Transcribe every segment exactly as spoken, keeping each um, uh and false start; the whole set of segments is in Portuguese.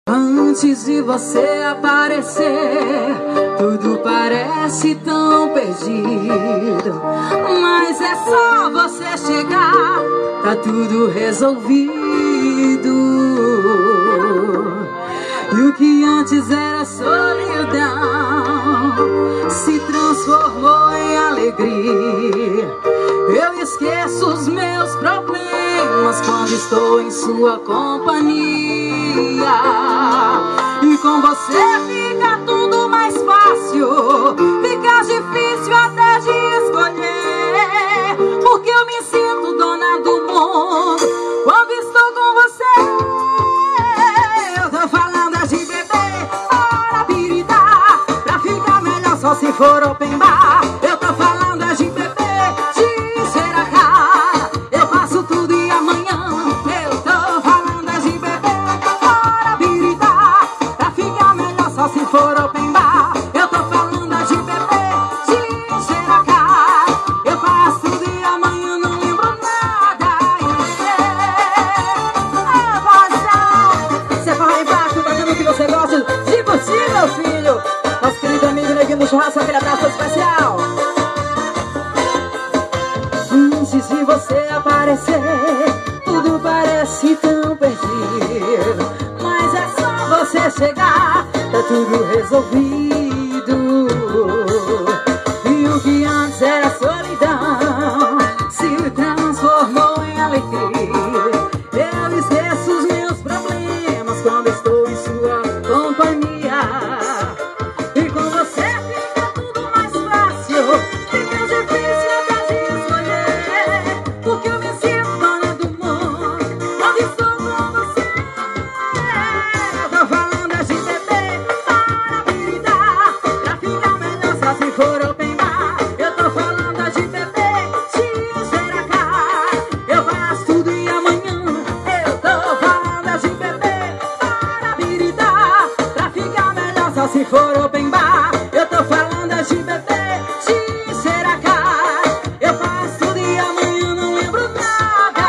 Antes de você aparecer, tudo parece tão perdido, mas é só você chegar, tá tudo resolvido. E o que antes era solidão se transformou em alegria. Eu esqueço os meus problemas quando estou em sua companhia. E com você fica tudo mais fácil, fica difícil até de escolher, porque eu me sinto dona do mundo quando estou com você. Eu tô falando de beber, para piridar, pra ficar melhor só se for open bar. Eu tô falando de beber, de encher a cara, eu faço tudo e amanhã. Eu tô falando de beber, para piridar, pra ficar melhor só se for open bar. Eu tô falando de beber, de encher a cara, eu faço tudo e amanhã não lembro nada. É paixão, você vai embaixo, fazendo o que você gosta de curtir, meu filho. Nosso querido amigo Neguinho do Churrasco, aquele abraço especial. Antes de você aparecer, tudo parece tão perdido, mas é só você chegar, tá tudo resolvido. E o que antes era solidão se transformou em alegria. Eu esqueço os meus problemas quando estou em sua companhia. E com você fica tudo mais fácil, fica difícil até de escolher, porque eu me sinto dona do mundo quando estou com você. Eu tô falando de beber, para piridar, pra ficar melhor só se for open bar. Eu tô falando de beber, de encher a cara, eu faço tudo e amanhã. Eu tô falando de beber, para piridar, pra ficar melhor só se for open bar. Eu tô falando de beber, de encher a cara, eu faço tudo e amanhã não lembro nada.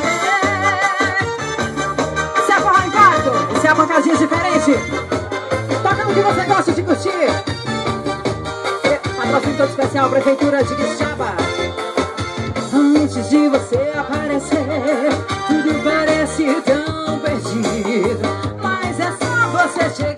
Yeah. Se é forró embaixo, se é pancadinha diferente, toca no que você gosta de curtir. Patrocínio todo especial, Prefeitura de Quixaba. Antes de você aparecer, tudo parece tão perdido, mas é só você chegar.